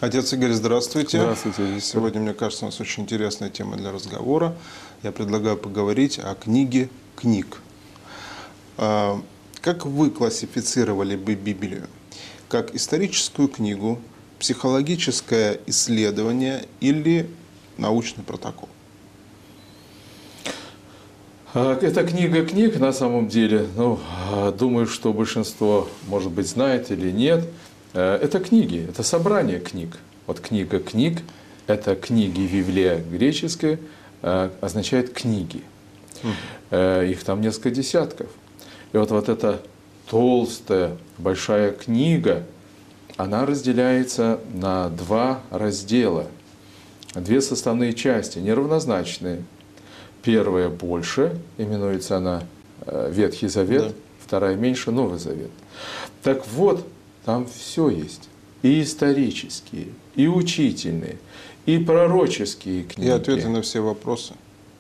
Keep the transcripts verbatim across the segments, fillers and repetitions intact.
Отец Игорь, здравствуйте. Здравствуйте. Сегодня, мне кажется, у нас очень интересная тема для разговора. Я предлагаю поговорить о книге книг. Как вы классифицировали бы Библию? Как историческую книгу, психологическое исследование или научный протокол? Это книга книг на самом деле. Ну, думаю, что большинство, может быть, знает или нет. Это книги, это собрание книг. Вот книга книг, это книги Вивлея греческая, означает книги. Mm. Их там несколько десятков. И вот, вот эта толстая, большая книга, она разделяется на два раздела, две составные части, неравнозначные. Первая больше, именуется она Ветхий Завет, да. Вторая меньше, Новый Завет. Так вот, там все есть. И исторические, и учительные, и пророческие книги. И ответы на все вопросы.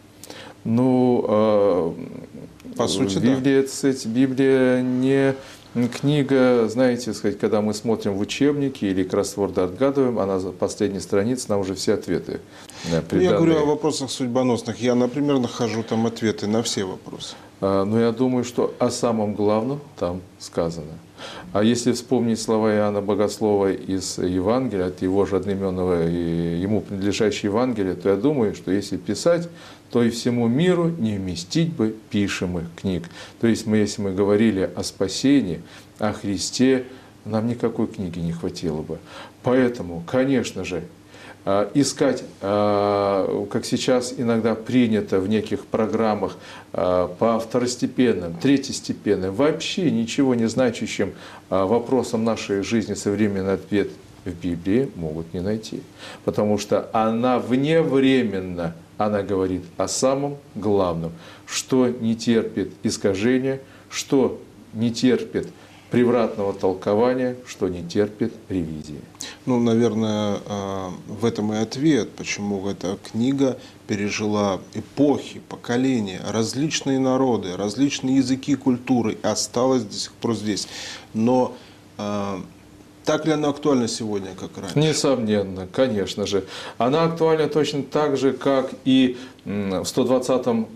Ну, э, по сути, Библия, да. Кстати, Библия не книга, знаете, сказать, когда мы смотрим в учебники или кроссворды отгадываем, она за последней страницы, нам уже все ответы приданные. Я говорю о вопросах судьбоносных. Я, например, нахожу там ответы на все вопросы. А, но я думаю, что о самом главном там сказано. А если вспомнить слова Иоанна Богослова из Евангелия, от его же одноименного и ему принадлежащего Евангелия, то я думаю, что если писать, то и всему миру не вместить бы пишемых книг. То есть мы, если мы говорили о спасении, о Христе, нам никакой книги не хватило бы. Поэтому, конечно же, искать, как сейчас иногда принято в неких программах, по второстепенным, третьестепенным, вообще ничего не значащим вопросам нашей жизни современный ответ в Библии могут не найти. Потому что она вневременно, она говорит о самом главном, что не терпит искажения, что не терпит превратного толкования, что не терпит ревизии. Ну, наверное, в этом и ответ, почему эта книга пережила эпохи, поколения, различные народы, различные языки, культуры, и осталась до сих пор здесь. Но так ли она актуальна сегодня, как раньше? Несомненно, конечно же. Она актуальна точно так же, как и в сто двадцатом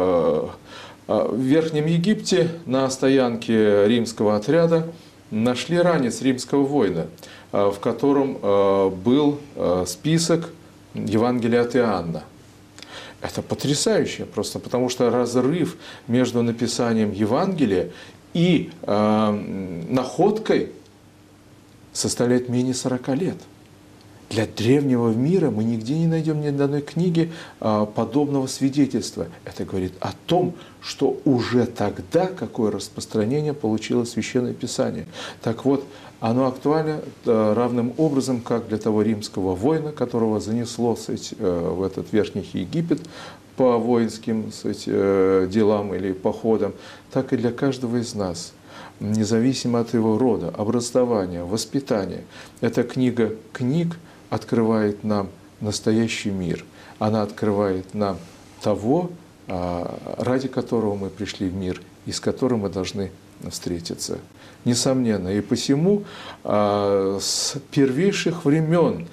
в Верхнем Египте на стоянке римского отряда нашли ранец римского воина, в котором был список Евангелия от Иоанна. Это потрясающе просто, потому что разрыв между написанием Евангелия и находкой составляет менее сорока лет. Для древнего мира мы нигде не найдем ни одной книги подобного свидетельства. Это говорит о том, что уже тогда какое распространение получило Священное Писание. Так вот, оно актуально равным образом, как для того римского воина, которого занесло, сказать, в этот Верхний Египет по воинским, сказать, делам или походам, так и для каждого из нас, независимо от его рода, образования, воспитания. Эта книга книг открывает нам настоящий мир. Она открывает нам того, ради которого мы пришли в мир и с которым мы должны встретиться. Несомненно. И посему с первейших времен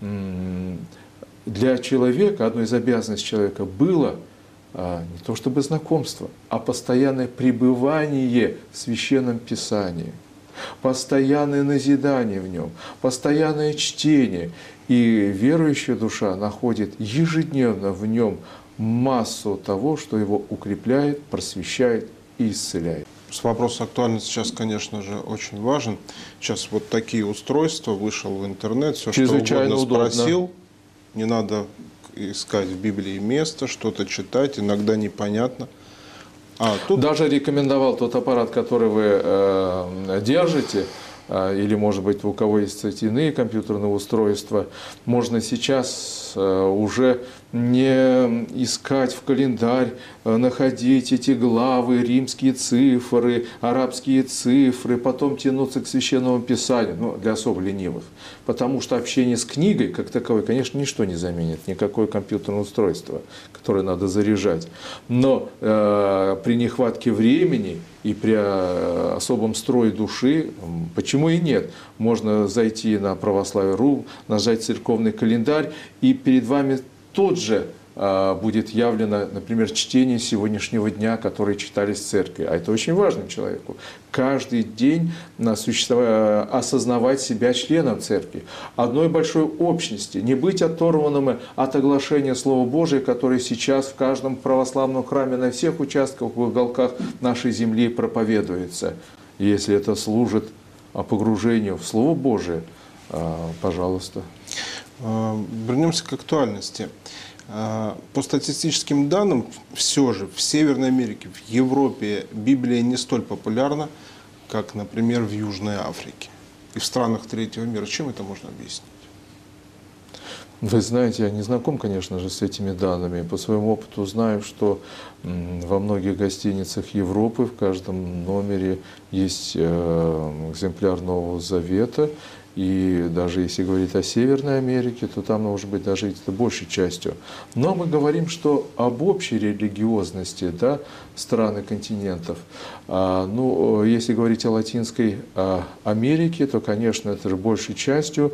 для человека, одной из обязанностей человека было не то чтобы знакомство, а постоянное пребывание в Священном Писании. Постоянное назидание в нем, постоянное чтение. И верующая душа находит ежедневно в нем массу того, что его укрепляет, просвещает и исцеляет. Вопрос актуальности сейчас, конечно же, очень важен. Сейчас вот такие устройства, вышел в интернет, все, что угодно спросил. Не надо искать в Библии место, что-то читать, иногда непонятно. А, тут... Даже рекомендовал тот аппарат, который вы э, держите, э, или, может быть, у кого есть, кстати, иные компьютерные устройства, можно сейчас э, уже не искать в календарь, э, находить эти главы, римские цифры, арабские цифры, потом тянуться к Священному Писанию, ну, для особо ленивых. Потому что общение с книгой, как таковой, конечно, ничто не заменит, никакое компьютерное устройство, которое надо заряжать. Но э, при нехватке времени и при особом строе души, почему и нет, можно зайти на православие точка ру, нажать церковный календарь, и перед вами тот же будет явлено, например, чтение сегодняшнего дня, которые читались в церкви. А это очень важно человеку. Каждый день осознавать себя членом церкви, одной большой общности, не быть оторванным от оглашения Слова Божия, которое сейчас в каждом православном храме на всех участках, в уголках нашей земли проповедуется. Если это служит погружению в Слово Божие, пожалуйста. Вернемся к актуальности. По статистическим данным, все же в Северной Америке, в Европе Библия не столь популярна, как, например, в Южной Африке и в странах третьего мира. Чем это можно объяснить? Вы знаете, я не знаком, конечно же, с этими данными. По своему опыту знаю, что во многих гостиницах Европы в каждом номере есть экземпляр Нового Завета. И даже если говорить о Северной Америке, то там, может быть, даже это большей частью. Но мы говорим, что об общей религиозности, да, стран и континентов. А, ну, если говорить о Латинской а, Америке, то, конечно, это же большей частью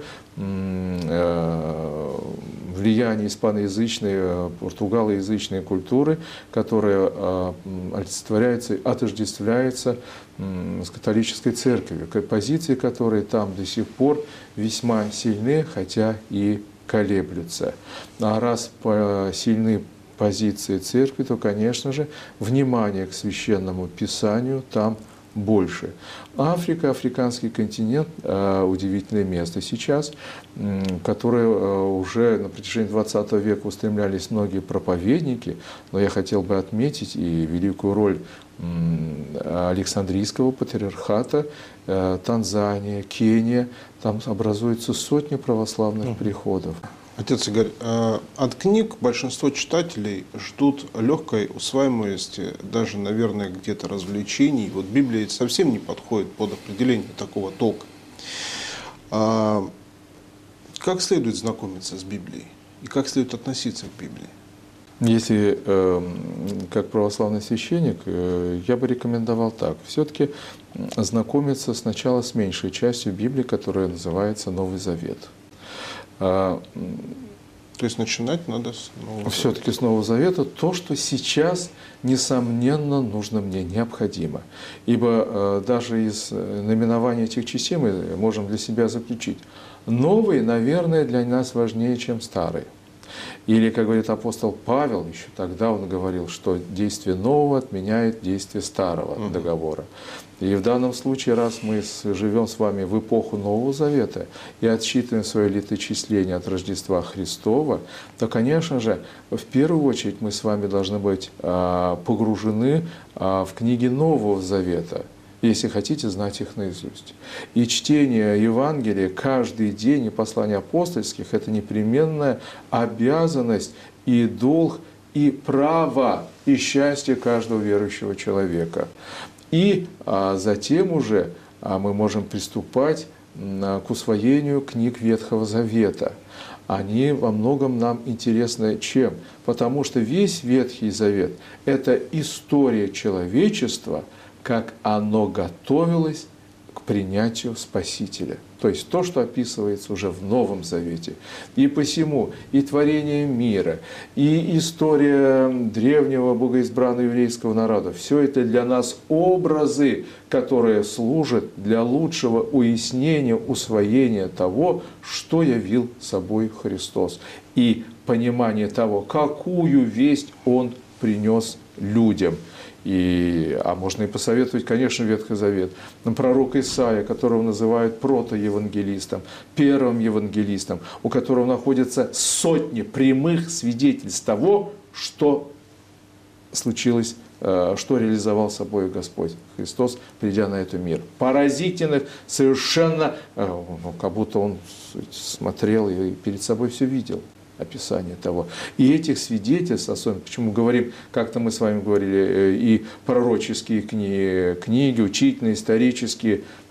э, влияние испаноязычной, э, португалоязычной культуры, которая э, олицетворяется, отождествляется с католической церковью, позиции которой там до сих пор весьма сильны, хотя и колеблются. А раз сильны позиции церкви, то, конечно же, внимание к священному писанию там больше. Африка, африканский континент, удивительное место сейчас, которое уже на протяжении двадцатого века устремлялись многие проповедники, но я хотел бы отметить и великую роль Александрийского патриархата, Танзания, Кения, там образуются сотни православных приходов. Отец Игорь, от книг большинство читателей ждут легкой усваиваемости, даже, наверное, где-то развлечений. Вот Библия совсем не подходит под определение такого толка. Как следует знакомиться с Библией и как следует относиться к Библии? Если как православный священник, я бы рекомендовал так. Все-таки знакомиться сначала с меньшей частью Библии, которая называется Новый Завет. То есть начинать надо с Нового Завета. Все-таки с Нового Завета то, что сейчас, несомненно, нужно мне, необходимо. Ибо даже из наименования этих частей мы можем для себя заключить. Новый, наверное, для нас важнее, чем старый. Или, как говорит апостол Павел, еще тогда он говорил, что действие нового отменяет действие старого uh-huh. договора. И в данном случае, раз мы живем с вами в эпоху Нового Завета и отсчитываем свое леточисление от Рождества Христова, то, конечно же, в первую очередь мы с вами должны быть погружены в книги Нового Завета, если хотите знать их наизусть. И чтение Евангелия каждый день и послания апостольских – это непременная обязанность и долг, и право, и счастье каждого верующего человека. И а, затем уже а, мы можем приступать а, к усвоению книг Ветхого Завета. Они во многом нам интересны чем? Потому что весь Ветхий Завет – это история человечества, как оно готовилось к принятию Спасителя. То есть то, что описывается уже в Новом Завете. И посему и творение мира, и история древнего богоизбранного еврейского народа, все это для нас образы, которые служат для лучшего уяснения, усвоения того, что явил собой Христос. И понимание того, какую весть Он принес людям. И, а можно и посоветовать, конечно, Ветхий Завет. Пророк Исаия, которого называют протоевангелистом, первым евангелистом, у которого находятся сотни прямых свидетельств того, что случилось, что реализовал собой Господь Христос, придя на этот мир. Поразительных, совершенно, ну, как будто Он смотрел и перед собой все видел. Описание того. И этих свидетельств, особенно, почему говорим, как-то мы с вами говорили, и пророческие книги, книги учительные, исторические,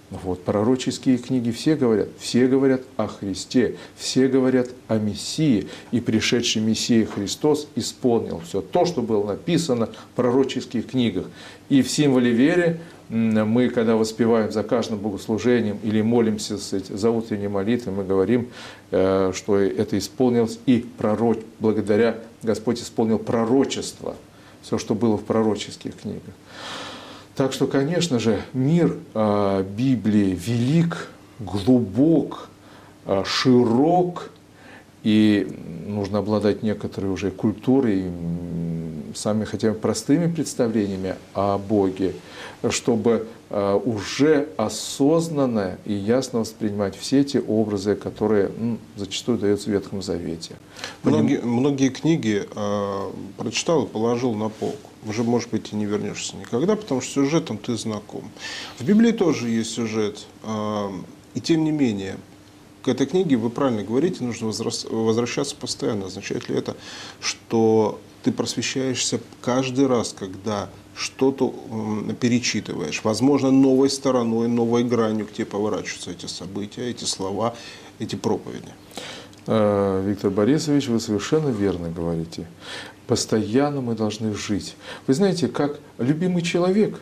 Вот, пророческие книги все говорят, все говорят о Христе, все говорят о Мессии, и пришедший Мессия Христос исполнил все то, что было написано в пророческих книгах. И в символе веры мы, когда воспеваем за каждым богослужением или молимся за утренней молитвой, мы говорим, что это исполнилось, и пророч, благодаря Господь исполнил пророчество, все, что было в пророческих книгах. Так что, конечно же, мир э, Библии велик, глубок, э, широк, и нужно обладать некоторой уже культурой, самыми хотя бы простыми представлениями о Боге, чтобы э, уже осознанно и ясно воспринимать все те образы, которые ну, зачастую даются в Ветхом Завете. Многие, многие книги э, прочитал и положил на полку. Уже, может быть, и не вернешься никогда, потому что с сюжетом ты знаком. В Библии тоже есть сюжет. Э, и тем не менее, к этой книге, вы правильно говорите, нужно возвращаться постоянно. Означает ли это, что ты просвещаешься каждый раз, когда что-то перечитываешь? Возможно, новой стороной, новой гранью к тебе поворачиваются эти события, эти слова, эти проповеди. Виктор Борисович, вы совершенно верно говорите. Постоянно мы должны жить. Вы знаете, как любимый человек,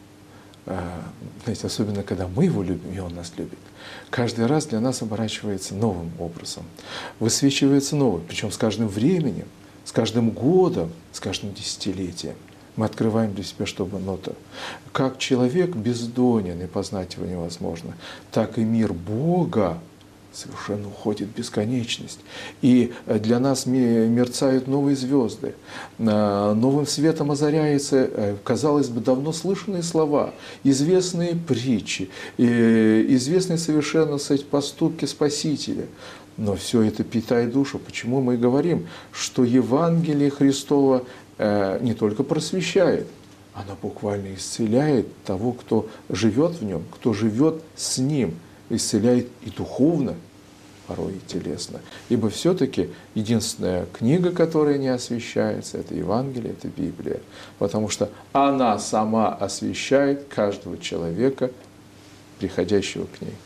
знаете, особенно когда мы его любим, и он нас любит, каждый раз для нас оборачивается новым образом, высвечивается новым, причем с каждым временем, с каждым годом, с каждым десятилетием. Мы открываем для себя, чтобы нота. Как человек бездонен, и познать его невозможно, так и мир Бога совершенно уходит в бесконечность. И для нас мерцают новые звезды, новым светом озаряются, казалось бы, давно слышанные слова, известные притчи, известные совершенно, кстати, поступки Спасителя. Но все это питает душу. Почему мы говорим, что Евангелие Христово не только просвещает, оно буквально исцеляет того, кто живет в нем, кто живет с ним, исцеляет и духовно, порой и телесно. Ибо все-таки единственная книга, которая не освящается, это Евангелие, это Библия. Потому что она сама освящает каждого человека, приходящего к ней.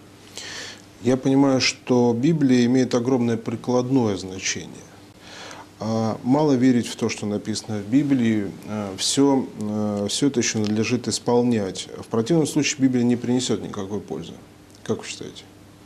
Я понимаю, что Библия имеет огромное прикладное значение. Мало верить в то, что написано в Библии, все, все это еще надлежит исполнять. В противном случае Библия не принесет никакой пользы. Как вы считаете?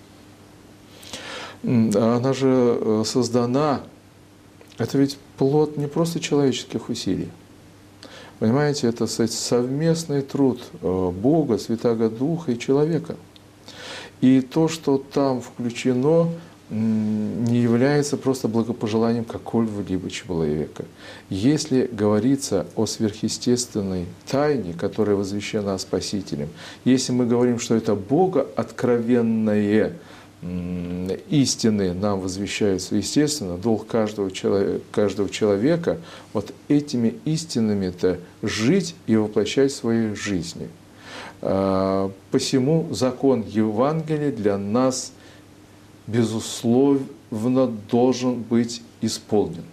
Она же создана, это ведь плод не просто человеческих усилий. Понимаете, это совместный труд Бога, Святаго Духа и человека. И то, что там включено, не является просто благопожеланием какого-либо человека. Если говорится о сверхъестественной тайне, которая возвещена Спасителем, если мы говорим, что это Бога откровенное истины нам возвещаются, естественно, долг каждого человека, каждого человека вот этими истинами-то жить и воплощать в своей жизни. Посему закон Евангелия для нас безусловно должен быть исполнен.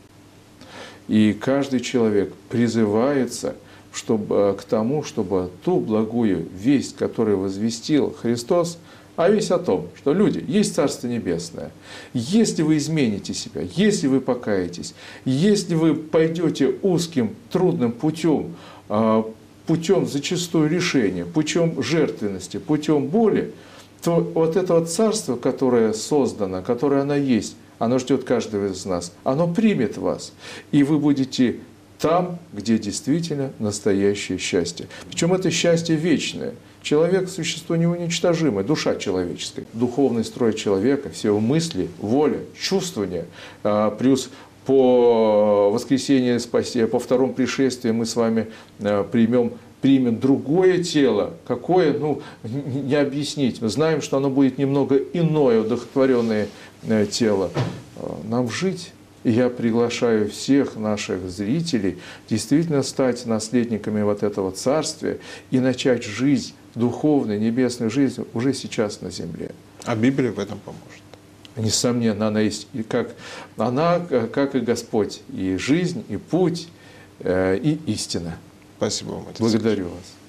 И каждый человек призывается чтобы, к тому, чтобы ту благую весть, которую возвестил Христос, а весть о том, что люди, есть Царство Небесное. Если вы измените себя, если вы покаетесь, если вы пойдете узким, трудным путем, путем зачастую решения, путем жертвенности, путем боли, то вот это вот царство, которое создано, которое оно есть, оно ждет каждого из нас, оно примет вас, и вы будете там, где действительно настоящее счастье. Причем это счастье вечное. Человек – существо неуничтожимое, душа человеческая. Духовный строй человека, все его мысли, воля, чувствования, плюс по воскресению спасения, по второму пришествию мы с вами примем, примем другое тело. Какое? Ну, не объяснить. Мы знаем, что оно будет немного иное, удохотворенное тело. Нам жить. И я приглашаю всех наших зрителей действительно стать наследниками вот этого царствия и начать жизнь, духовной, небесной жизнью уже сейчас на земле. А Библия в этом поможет. Несомненно, она есть, и как, она, как и Господь, и жизнь, и путь, и истина. Спасибо вам. Благодарю вас.